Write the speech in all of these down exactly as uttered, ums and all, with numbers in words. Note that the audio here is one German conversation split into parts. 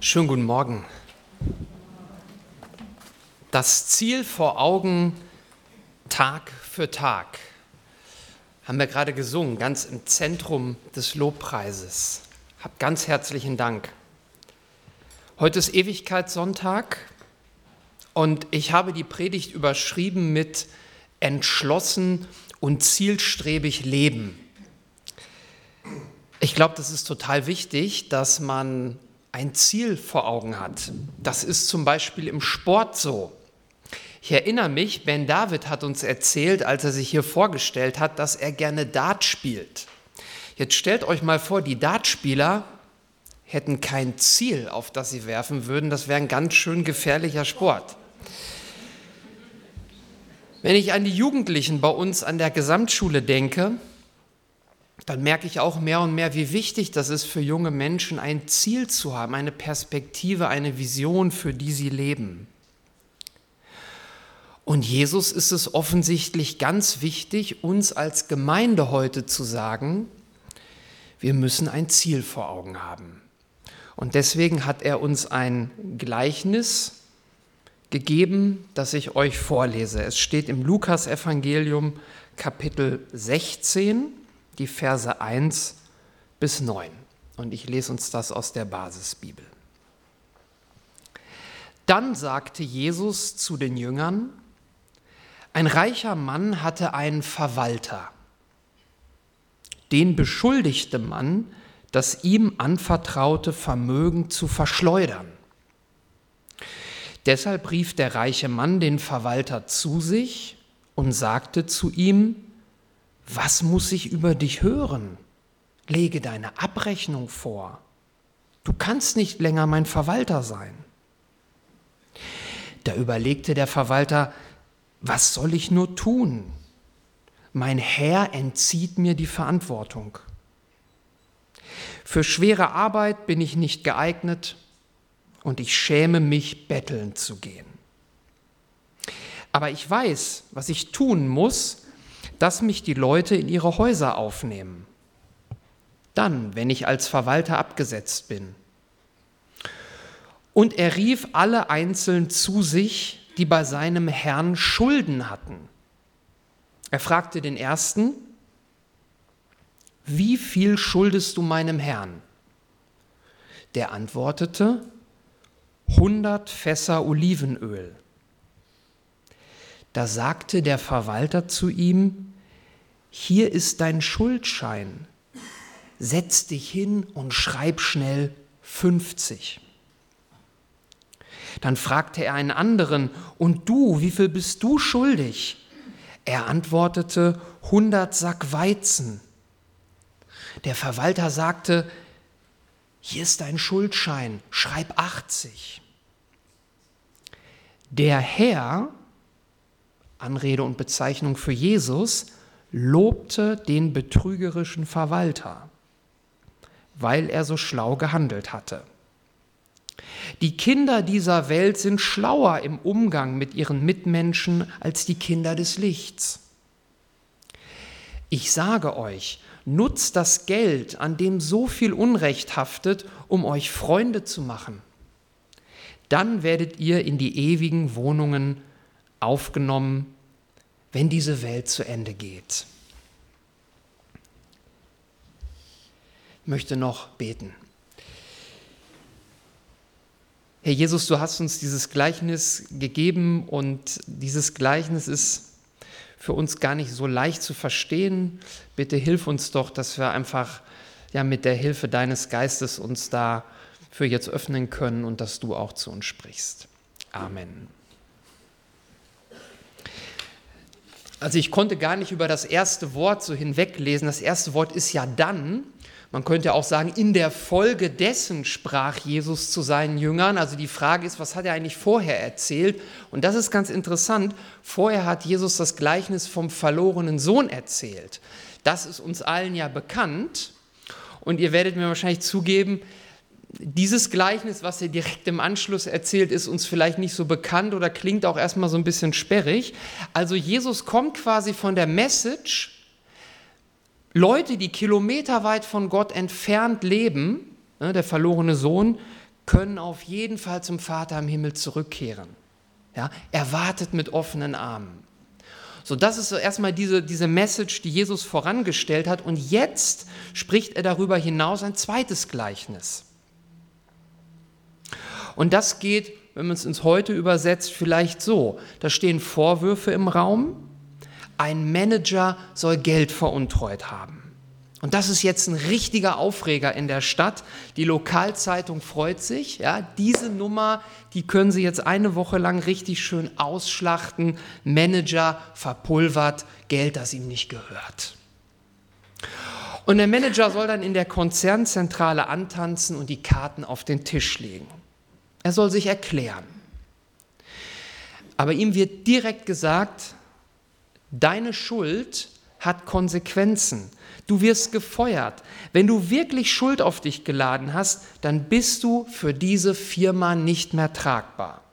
Schönen guten Morgen. Das Ziel vor Augen, Tag für Tag, haben wir gerade gesungen, ganz im Zentrum des Lobpreises. Habt ganz herzlichen Dank. Heute ist Ewigkeitssonntag und ich habe die Predigt überschrieben mit entschlossen und zielstrebig leben. Ich glaube, das ist total wichtig, dass man ein Ziel vor Augen hat. Das ist zum Beispiel im Sport so. Ich erinnere mich, Ben David hat uns erzählt, als er sich hier vorgestellt hat, dass er gerne Dart spielt. Jetzt stellt euch mal vor, die Dartspieler hätten kein Ziel, auf das sie werfen würden. Das wäre ein ganz schön gefährlicher Sport. Wenn ich an die Jugendlichen bei uns an der Gesamtschule denke, dann merke ich auch mehr und mehr, wie wichtig das ist für junge Menschen, ein Ziel zu haben, eine Perspektive, eine Vision, für die sie leben. Und Jesus ist es offensichtlich ganz wichtig, uns als Gemeinde heute zu sagen, wir müssen ein Ziel vor Augen haben. Und deswegen hat er uns ein Gleichnis gegeben, das ich euch vorlese. Es steht im Lukas-Evangelium Kapitel sechzehn, die Verse eins bis neun. Und ich lese uns das aus der Basisbibel. Dann sagte Jesus zu den Jüngern: Ein reicher Mann hatte einen Verwalter. Den beschuldigte man, das ihm anvertraute Vermögen zu verschleudern. Deshalb rief der reiche Mann den Verwalter zu sich und sagte zu ihm: Was muss ich über dich hören? Lege deine Abrechnung vor. Du kannst nicht länger mein Verwalter sein. Da überlegte der Verwalter: Was soll ich nur tun? Mein Herr entzieht mir die Verantwortung. Für schwere Arbeit bin ich nicht geeignet und ich schäme mich, betteln zu gehen. Aber ich weiß, was ich tun muss, dass mich die Leute in ihre Häuser aufnehmen. Dann, wenn ich als Verwalter abgesetzt bin. Und er rief alle einzeln zu sich, die bei seinem Herrn Schulden hatten. Er fragte den ersten: Wie viel schuldest du meinem Herrn? Der antwortete: hundert Fässer Olivenöl. Da sagte der Verwalter zu ihm: Hier ist dein Schuldschein. Setz dich hin und schreib schnell fünfzig. Dann fragte er einen anderen: Und du, wie viel bist du schuldig? Er antwortete: hundert Sack Weizen. Der Verwalter sagte: Hier ist dein Schuldschein, schreib achtzig. Der Herr, Anrede und Bezeichnung für Jesus, lobte den betrügerischen Verwalter, weil er so schlau gehandelt hatte. Die Kinder dieser Welt sind schlauer im Umgang mit ihren Mitmenschen als die Kinder des Lichts. Ich sage euch, nutzt das Geld, an dem so viel Unrecht haftet, um euch Freunde zu machen. Dann werdet ihr in die ewigen Wohnungen aufgenommen, wenn diese Welt zu Ende geht. Ich möchte noch beten. Herr Jesus, du hast uns dieses Gleichnis gegeben und dieses Gleichnis ist für uns gar nicht so leicht zu verstehen. Bitte hilf uns doch, dass wir einfach ja, mit der Hilfe deines Geistes uns dafür jetzt öffnen können und dass du auch zu uns sprichst. Amen. Also ich konnte gar nicht über das erste Wort so hinweglesen. Das erste Wort ist ja dann. Man könnte auch sagen, in der Folge dessen sprach Jesus zu seinen Jüngern. Also die Frage ist, was hat er eigentlich vorher erzählt? Und das ist ganz interessant. Vorher hat Jesus das Gleichnis vom verlorenen Sohn erzählt. Das ist uns allen ja bekannt. Und ihr werdet mir wahrscheinlich zugeben, dieses Gleichnis, was er direkt im Anschluss erzählt, ist uns vielleicht nicht so bekannt oder klingt auch erstmal so ein bisschen sperrig. Also Jesus kommt quasi von der Message: Leute, die kilometerweit von Gott entfernt leben, der verlorene Sohn, können auf jeden Fall zum Vater im Himmel zurückkehren. Ja, er wartet mit offenen Armen. So, das ist so erstmal diese, diese Message, die Jesus vorangestellt hat. Und jetzt spricht er darüber hinaus ein zweites Gleichnis. Und das geht, wenn man es ins Heute übersetzt, vielleicht so. Da stehen Vorwürfe im Raum. Ein Manager soll Geld veruntreut haben. Und das ist jetzt ein richtiger Aufreger in der Stadt. Die Lokalzeitung freut sich. Ja, diese Nummer, die können Sie jetzt eine Woche lang richtig schön ausschlachten. Manager verpulvert, Geld, das ihm nicht gehört. Und der Manager soll dann in der Konzernzentrale antanzen und die Karten auf den Tisch legen. Er soll sich erklären. Aber ihm wird direkt gesagt, deine Schuld hat Konsequenzen. Du wirst gefeuert. Wenn du wirklich Schuld auf dich geladen hast, dann bist du für diese Firma nicht mehr tragbar.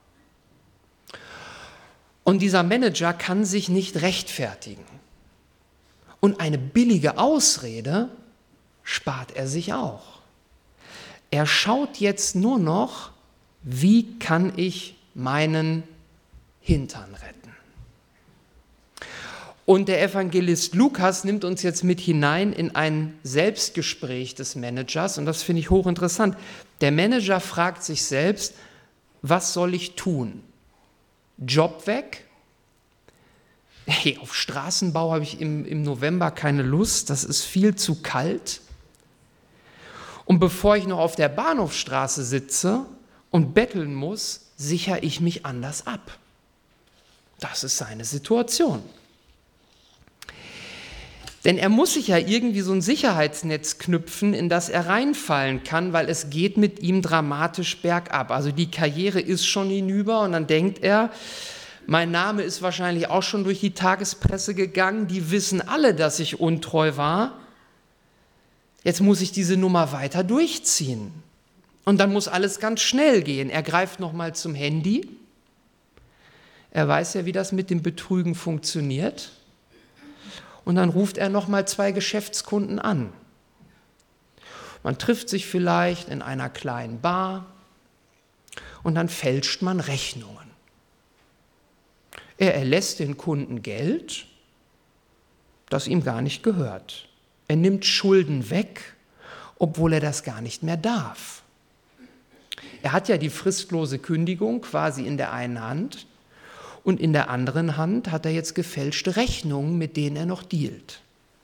Und dieser Manager kann sich nicht rechtfertigen. Und eine billige Ausrede spart er sich auch. Er schaut jetzt nur noch, wie kann ich meinen Hintern retten. Und der Evangelist Lukas nimmt uns jetzt mit hinein in ein Selbstgespräch des Managers und das finde ich hochinteressant. Der Manager fragt sich selbst, was soll ich tun? Job weg? Hey, auf Straßenbau habe ich im, im November keine Lust, das ist viel zu kalt. Und bevor ich noch auf der Bahnhofsstraße sitze und betteln muss, sichere ich mich anders ab. Das ist seine Situation. Denn er muss sich ja irgendwie so ein Sicherheitsnetz knüpfen, in das er reinfallen kann, weil es geht mit ihm dramatisch bergab. Also die Karriere ist schon hinüber und dann denkt er, mein Name ist wahrscheinlich auch schon durch die Tagespresse gegangen, die wissen alle, dass ich untreu war. Jetzt muss ich diese Nummer weiter durchziehen. Und dann muss alles ganz schnell gehen. Er greift nochmal zum Handy. Er weiß ja, wie das mit dem Betrügen funktioniert. Und dann ruft er nochmal zwei Geschäftskunden an. Man trifft sich vielleicht in einer kleinen Bar und dann fälscht man Rechnungen. Er erlässt den Kunden Geld, das ihm gar nicht gehört. Er nimmt Schulden weg, obwohl er das gar nicht mehr darf. Er hat ja die fristlose Kündigung quasi in der einen Hand. Und in der anderen Hand hat er jetzt gefälschte Rechnungen, mit denen er noch dealt.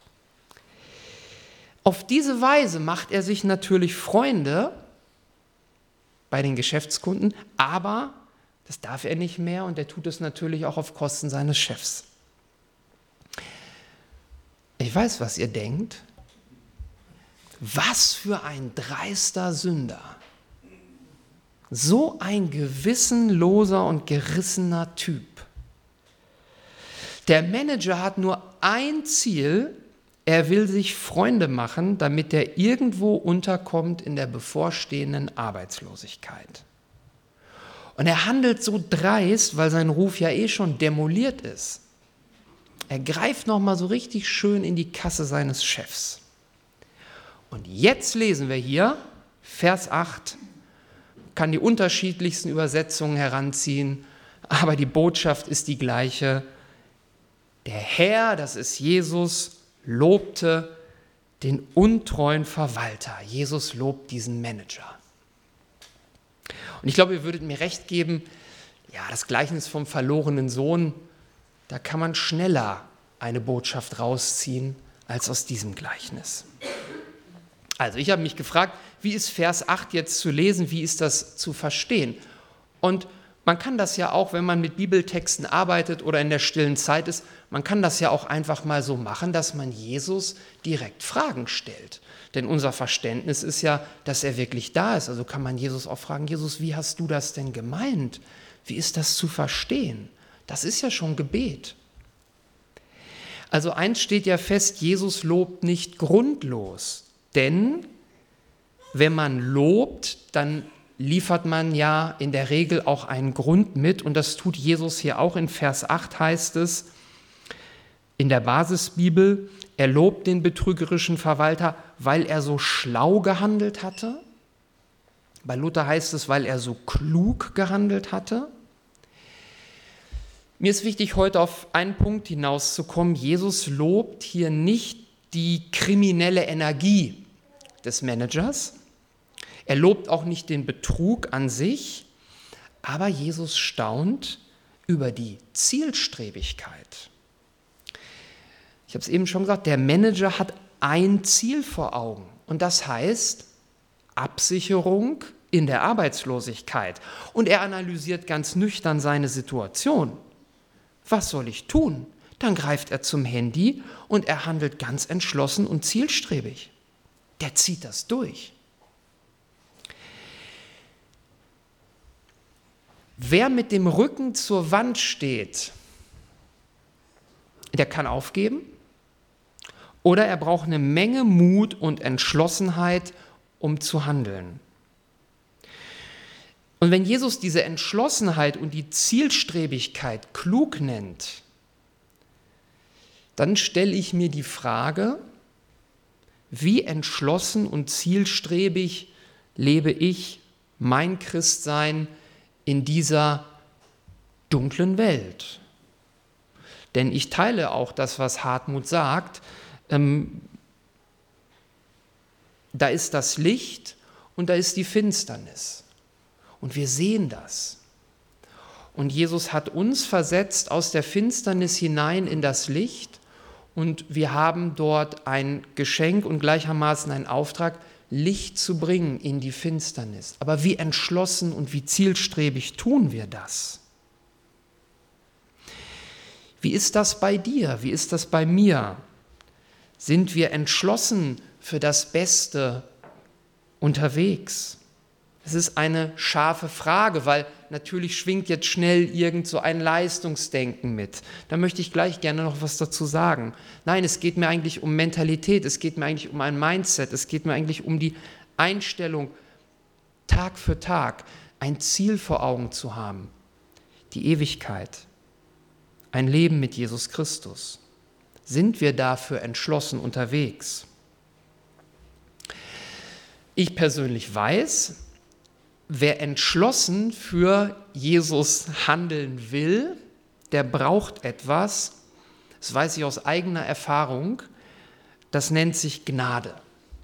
Auf diese Weise macht er sich natürlich Freunde bei den Geschäftskunden, aber das darf er nicht mehr und er tut es natürlich auch auf Kosten seines Chefs. Ich weiß, was ihr denkt. Was für ein dreister Sünder. So ein gewissenloser und gerissener Typ. Der Manager hat nur ein Ziel, er will sich Freunde machen, damit er irgendwo unterkommt in der bevorstehenden Arbeitslosigkeit. Und er handelt so dreist, weil sein Ruf ja eh schon demoliert ist. Er greift nochmal so richtig schön in die Kasse seines Chefs. Und jetzt lesen wir hier, Vers acht, kann die unterschiedlichsten Übersetzungen heranziehen, aber die Botschaft ist die gleiche. Der Herr, das ist Jesus, lobte den untreuen Verwalter. Jesus lobt diesen Manager. Und ich glaube, ihr würdet mir recht geben, ja, das Gleichnis vom verlorenen Sohn, da kann man schneller eine Botschaft rausziehen als aus diesem Gleichnis. Also ich habe mich gefragt, wie ist Vers acht jetzt zu lesen, wie ist das zu verstehen? Und man kann das ja auch, wenn man mit Bibeltexten arbeitet oder in der stillen Zeit ist, man kann das ja auch einfach mal so machen, dass man Jesus direkt Fragen stellt. Denn unser Verständnis ist ja, dass er wirklich da ist. Also kann man Jesus auch fragen, Jesus, wie hast du das denn gemeint? Wie ist das zu verstehen? Das ist ja schon Gebet. Also eins steht ja fest, Jesus lobt nicht grundlos. Denn wenn man lobt, dann liefert man ja in der Regel auch einen Grund mit. Und das tut Jesus hier auch. In Vers acht heißt es in der Basisbibel, er lobt den betrügerischen Verwalter, weil er so schlau gehandelt hatte. Bei Luther heißt es, weil er so klug gehandelt hatte. Mir ist wichtig, heute auf einen Punkt hinauszukommen. Jesus lobt hier nicht die kriminelle Energie des Managers. Er lobt auch nicht den Betrug an sich, aber Jesus staunt über die Zielstrebigkeit. Ich habe es eben schon gesagt, der Manager hat ein Ziel vor Augen und das heißt Absicherung in der Arbeitslosigkeit. Und er analysiert ganz nüchtern seine Situation. Was soll ich tun? Dann greift er zum Handy und er handelt ganz entschlossen und zielstrebig. Der zieht das durch. Wer mit dem Rücken zur Wand steht, der kann aufgeben oder er braucht eine Menge Mut und Entschlossenheit, um zu handeln. Und wenn Jesus diese Entschlossenheit und die Zielstrebigkeit klug nennt, dann stelle ich mir die Frage, wie entschlossen und zielstrebig lebe ich mein Christsein in dieser dunklen Welt? Denn ich teile auch das, was Hartmut sagt. Ähm, da ist das Licht und da ist die Finsternis. Und wir sehen das. Und Jesus hat uns versetzt aus der Finsternis hinein in das Licht. Und wir haben dort ein Geschenk und gleichermaßen einen Auftrag, Licht zu bringen in die Finsternis. Aber wie entschlossen und wie zielstrebig tun wir das? Wie ist das bei dir? Wie ist das bei mir? Sind wir entschlossen für das Beste unterwegs? Es ist eine scharfe Frage, weil natürlich schwingt jetzt schnell irgend so ein Leistungsdenken mit. Da möchte ich gleich gerne noch was dazu sagen. Nein, es geht mir eigentlich um Mentalität, es geht mir eigentlich um ein Mindset, es geht mir eigentlich um die Einstellung, Tag für Tag ein Ziel vor Augen zu haben, die Ewigkeit, ein Leben mit Jesus Christus. Sind wir dafür entschlossen unterwegs? Ich persönlich weiß, wer entschlossen für Jesus handeln will, der braucht etwas, das weiß ich aus eigener Erfahrung, das nennt sich Gnade.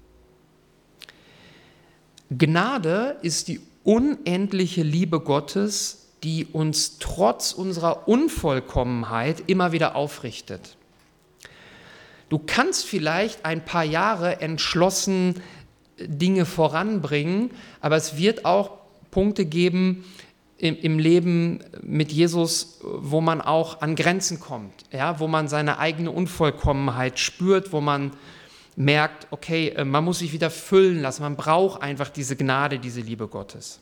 Gnade ist die unendliche Liebe Gottes, die uns trotz unserer Unvollkommenheit immer wieder aufrichtet. Du kannst vielleicht ein paar Jahre entschlossen Dinge voranbringen, aber es wird auch Punkte geben im, im Leben mit Jesus, wo man auch an Grenzen kommt, ja, wo man seine eigene Unvollkommenheit spürt, wo man merkt, okay, man muss sich wieder füllen lassen, man braucht einfach diese Gnade, diese Liebe Gottes.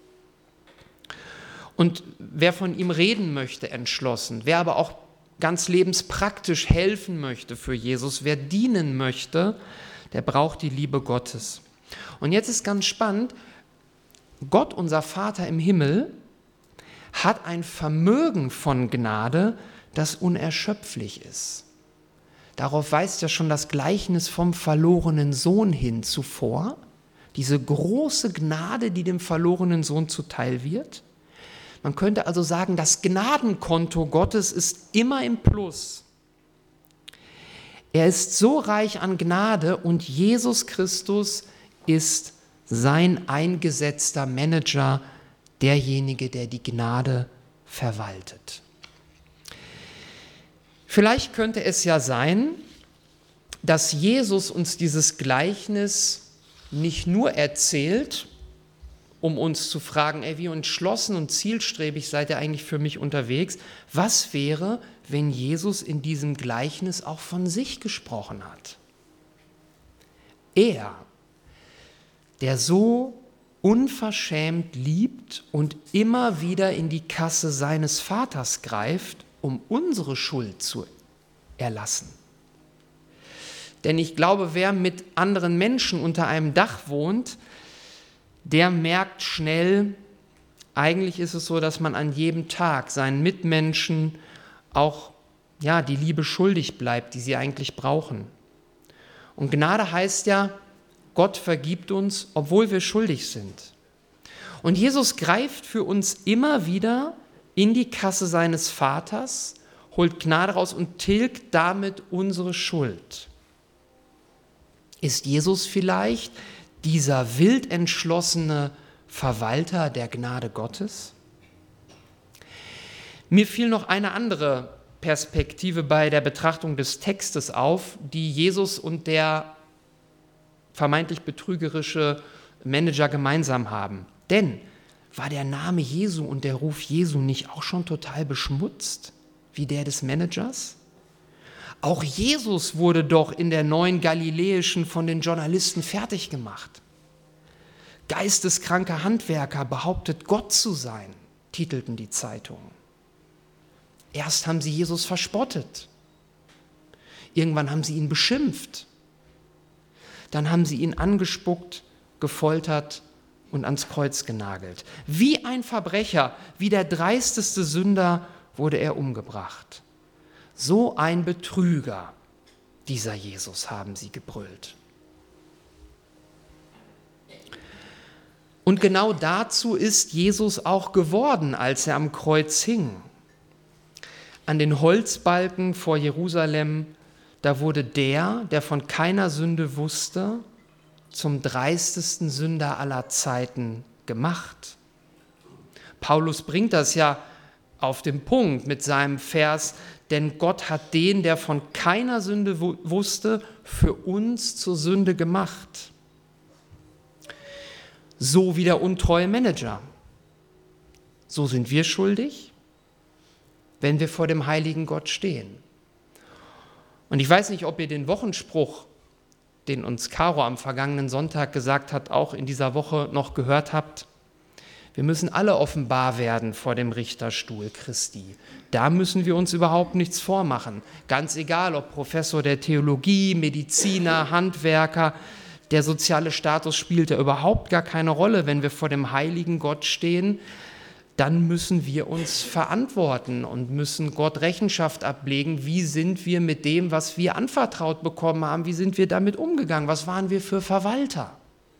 Und wer von ihm reden möchte, entschlossen, wer aber auch ganz lebenspraktisch helfen möchte für Jesus, wer dienen möchte, der braucht die Liebe Gottes. Und jetzt ist ganz spannend, Gott, unser Vater im Himmel, hat ein Vermögen von Gnade, das unerschöpflich ist. Darauf weist ja schon das Gleichnis vom verlorenen Sohn hin zuvor, diese große Gnade, die dem verlorenen Sohn zuteil wird. Man könnte also sagen, das Gnadenkonto Gottes ist immer im Plus. Er ist so reich an Gnade und Jesus Christus ist sein eingesetzter Manager, derjenige, der die Gnade verwaltet. Vielleicht könnte es ja sein, dass Jesus uns dieses Gleichnis nicht nur erzählt, um uns zu fragen, ey, wie entschlossen und zielstrebig seid ihr eigentlich für mich unterwegs? Was wäre, wenn Jesus in diesem Gleichnis auch von sich gesprochen hat? Er, der so unverschämt liebt und immer wieder in die Kasse seines Vaters greift, um unsere Schuld zu erlassen. Denn ich glaube, wer mit anderen Menschen unter einem Dach wohnt, der merkt schnell, eigentlich ist es so, dass man an jedem Tag seinen Mitmenschen auch ja, die Liebe schuldig bleibt, die sie eigentlich brauchen. Und Gnade heißt ja, Gott vergibt uns, obwohl wir schuldig sind. Und Jesus greift für uns immer wieder in die Kasse seines Vaters, holt Gnade raus und tilgt damit unsere Schuld. Ist Jesus vielleicht dieser wild entschlossene Verwalter der Gnade Gottes? Mir fiel noch eine andere Perspektive bei der Betrachtung des Textes auf, die Jesus und der vermeintlich betrügerische Manager gemeinsam haben. Denn war der Name Jesu und der Ruf Jesu nicht auch schon total beschmutzt, wie der des Managers? Auch Jesus wurde doch in der Neuen Galiläischen von den Journalisten fertig gemacht. Geisteskranker Handwerker behauptet, Gott zu sein, titelten die Zeitungen. Erst haben sie Jesus verspottet. Irgendwann haben sie ihn beschimpft. Dann haben sie ihn angespuckt, gefoltert und ans Kreuz genagelt. Wie ein Verbrecher, wie der dreisteste Sünder wurde er umgebracht. So ein Betrüger, dieser Jesus, haben sie gebrüllt. Und genau dazu ist Jesus auch geworden, als er am Kreuz hing. An den Holzbalken vor Jerusalem, da wurde der, der von keiner Sünde wusste, zum dreistesten Sünder aller Zeiten gemacht. Paulus bringt das ja auf den Punkt mit seinem Vers, denn Gott hat den, der von keiner Sünde wusste, für uns zur Sünde gemacht. So wie der untreue Manager. So sind wir schuldig, wenn wir vor dem heiligen Gott stehen. Und ich weiß nicht, ob ihr den Wochenspruch, den uns Caro am vergangenen Sonntag gesagt hat, auch in dieser Woche noch gehört habt. Wir müssen alle offenbar werden vor dem Richterstuhl Christi. Da müssen wir uns überhaupt nichts vormachen. Ganz egal, ob Professor der Theologie, Mediziner, Handwerker, der soziale Status spielt ja überhaupt gar keine Rolle. Wenn wir vor dem heiligen Gott stehen, dann müssen wir uns verantworten und müssen Gott Rechenschaft ablegen. Wie sind wir mit dem, was wir anvertraut bekommen haben, wie sind wir damit umgegangen? Was waren wir für Verwalter?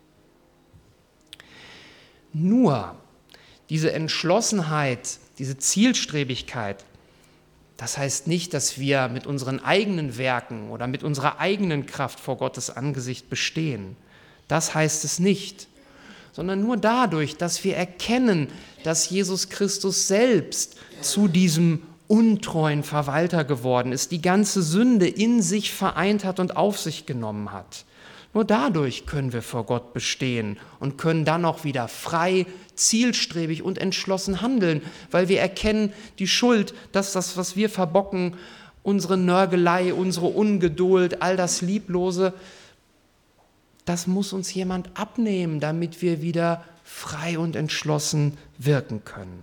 Nur diese Entschlossenheit, diese Zielstrebigkeit, das heißt nicht, dass wir mit unseren eigenen Werken oder mit unserer eigenen Kraft vor Gottes Angesicht bestehen. Das heißt es nicht, sondern nur dadurch, dass wir erkennen, dass Jesus Christus selbst zu diesem untreuen Verwalter geworden ist, die ganze Sünde in sich vereint hat und auf sich genommen hat. Nur dadurch können wir vor Gott bestehen und können dann auch wieder frei, zielstrebig und entschlossen handeln, weil wir erkennen, die Schuld, dass das, was wir verbocken, unsere Nörgelei, unsere Ungeduld, all das Lieblose, das muss uns jemand abnehmen, damit wir wieder frei und entschlossen wirken können.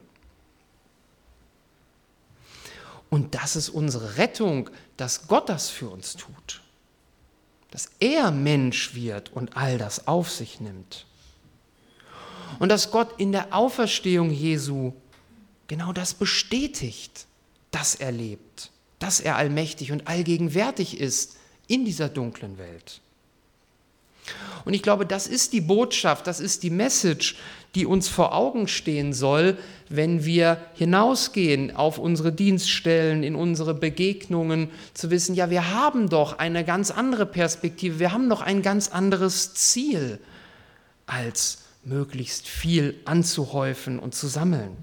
Und das ist unsere Rettung, dass Gott das für uns tut. Dass er Mensch wird und all das auf sich nimmt. Und dass Gott in der Auferstehung Jesu genau das bestätigt, dass er lebt, dass er allmächtig und allgegenwärtig ist in dieser dunklen Welt. Und ich glaube, das ist die Botschaft, das ist die Message, die uns vor Augen stehen soll, wenn wir hinausgehen auf unsere Dienststellen, in unsere Begegnungen, zu wissen, ja, wir haben doch eine ganz andere Perspektive, wir haben doch ein ganz anderes Ziel, als möglichst viel anzuhäufen und zu sammeln.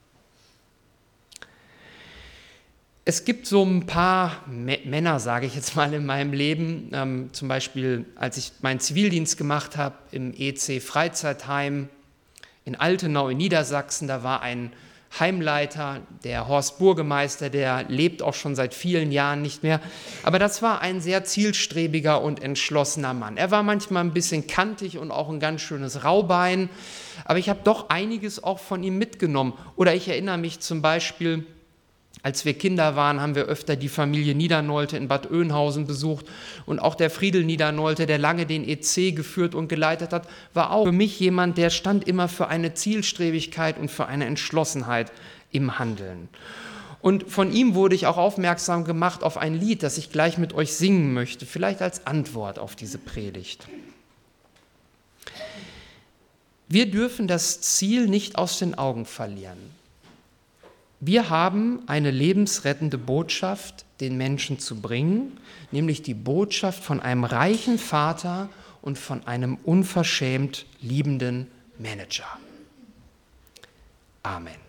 Es gibt so ein paar Männer, sage ich jetzt mal, in meinem Leben, ähm, zum Beispiel, als ich meinen Zivildienst gemacht habe im E C Freizeitheim in Altenau in Niedersachsen, da war ein Heimleiter, der Horst Burgemeister, der lebt auch schon seit vielen Jahren nicht mehr, aber das war ein sehr zielstrebiger und entschlossener Mann. Er war manchmal ein bisschen kantig und auch ein ganz schönes Raubein, aber ich habe doch einiges auch von ihm mitgenommen. Oder ich erinnere mich zum Beispiel, als wir Kinder waren, haben wir öfter die Familie Niedernolte in Bad Oeynhausen besucht und auch der Friedel Niedernolte, der lange den E C geführt und geleitet hat, war auch für mich jemand, der stand immer für eine Zielstrebigkeit und für eine Entschlossenheit im Handeln. Und von ihm wurde ich auch aufmerksam gemacht auf ein Lied, das ich gleich mit euch singen möchte, vielleicht als Antwort auf diese Predigt. Wir dürfen das Ziel nicht aus den Augen verlieren. Wir haben eine lebensrettende Botschaft den Menschen zu bringen, nämlich die Botschaft von einem reichen Vater und von einem unverschämt liebenden Manager. Amen.